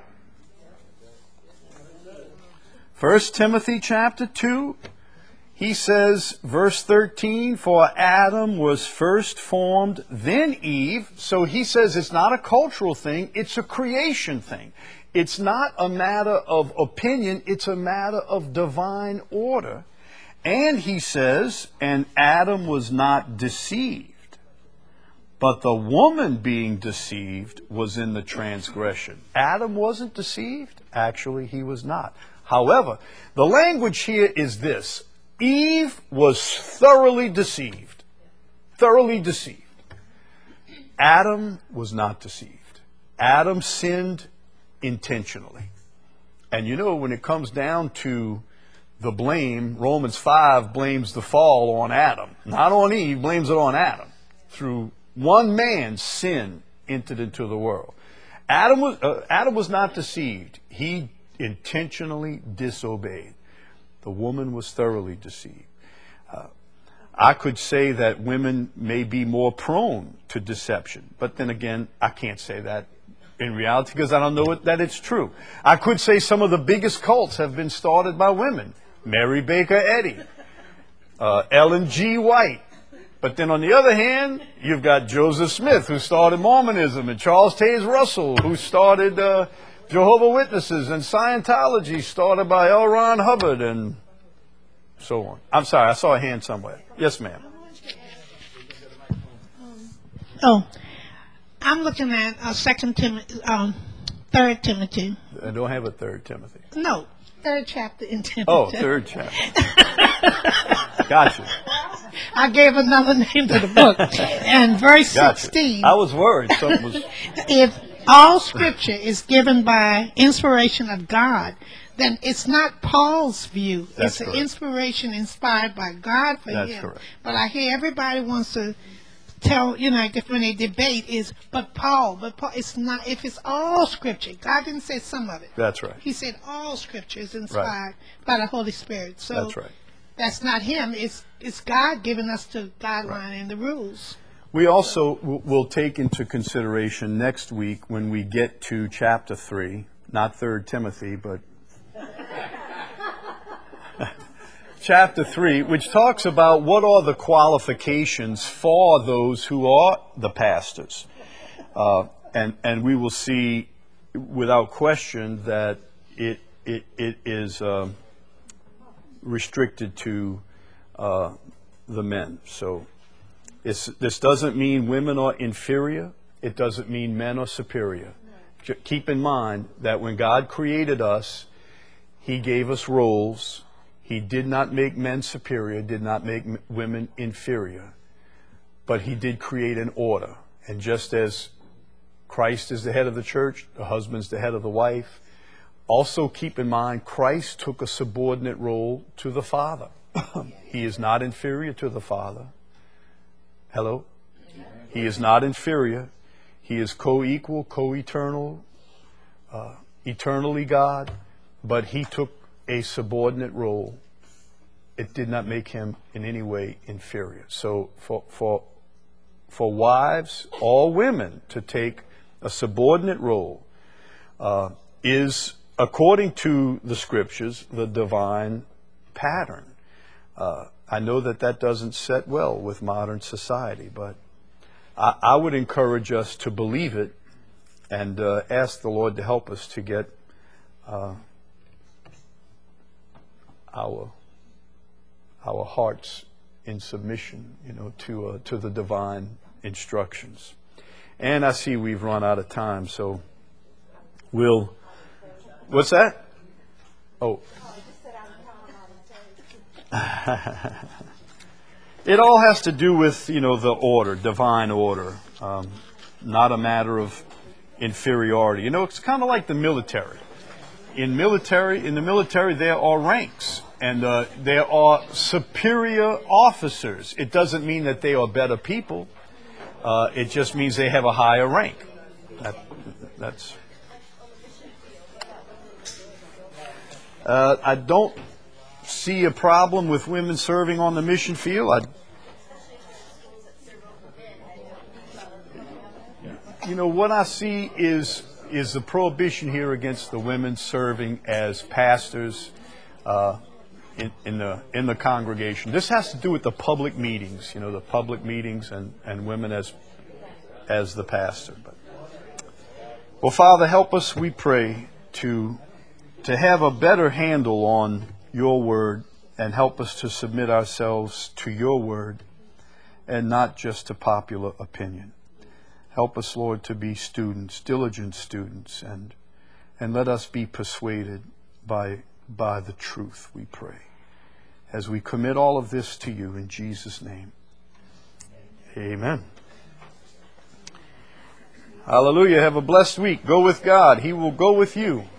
1 Timothy chapter 2, he says, verse 13, for Adam was first formed, then Eve. So he says it's not a cultural thing, it's a creation thing. It's not a matter of opinion, it's a matter of divine order. And he says, and Adam was not deceived. But the woman being deceived was in the transgression. Adam wasn't deceived. Actually, he was not. However, the language here is this. Eve was thoroughly deceived. Thoroughly deceived. Adam was not deceived. Adam sinned intentionally. And when it comes down to the blame, Romans 5 blames the fall on Adam. Not on Eve, blames it on Adam. Through one man's sin entered into the world. Adam was not deceived. He intentionally disobeyed. The woman was thoroughly deceived. I could say that women may be more prone to deception, but then again, I can't say that in reality because I don't know that it's true. I could say some of the biggest cults have been started by women. Mary Baker Eddy, Ellen G. White. But then on the other hand, you've got Joseph Smith, who started Mormonism, and Charles Taze Russell, who started Jehovah's Witnesses, and Scientology, started by L. Ron Hubbard, and so on. I'm sorry, I saw a hand somewhere. Yes, ma'am. I'm looking at 3 Timothy. I don't have a 3 Timothy. No, 3rd chapter in Timothy. Oh, 3rd chapter. Gotcha. I gave another name to the book. And verse 16. I was worried something was... If all scripture is given by inspiration of God, then it's not Paul's view. That's it's correct. an inspiration inspired by God for That's him. correct. But I hear everybody wants to tell, like when they debate but Paul, it's not, if it's all scripture, God didn't say some of it. That's right. He said all scripture is inspired by the Holy Spirit. So That's right. that's not him. It's God giving us the guideline and the rules. We also will take into consideration next week when we get to chapter 3, not 3 Timothy, but chapter 3, which talks about what are the qualifications for those who are the pastors. And we will see without question that it is restricted to the men. So this doesn't mean women are inferior. It doesn't mean men are superior. Keep in mind that when God created us, He gave us roles. He did not make men superior, did not make women inferior, but He did create an order. And just as Christ is the head of the church, the husband's the head of the wife, also keep in mind Christ took a subordinate role to the Father. He is not inferior to the Father. Hello? He is not inferior. He is co-equal, co-eternal, eternally God, but He took a subordinate role. It did not make Him in any way inferior. So for wives, all women, to take a subordinate role is, according to the Scriptures, the divine pattern. I know that doesn't set well with modern society, but I would encourage us to believe it and ask the Lord to help us to get our hearts in submission, to the divine instructions. And I see we've run out of time, so we'll. What's that? Oh. It all has to do with, the order, divine order, not a matter of inferiority. It's kind of like the military. In the military, there are ranks, and there are superior officers. It doesn't mean that they are better people. It just means they have a higher rank. That's. I don't see a problem with women serving on the mission field. What I see is the prohibition here against the women serving as pastors in the congregation. This has to do with the public meetings, the public meetings and women as the pastor. Well, Father, help us, we pray, to have a better handle on Your Word, and help us to submit ourselves to Your Word and not just to popular opinion. Help us, Lord, to be students, diligent students, and let us be persuaded by the truth, we pray. As we commit all of this to You in Jesus' name. Amen. Hallelujah. Have a blessed week. Go with God. He will go with you.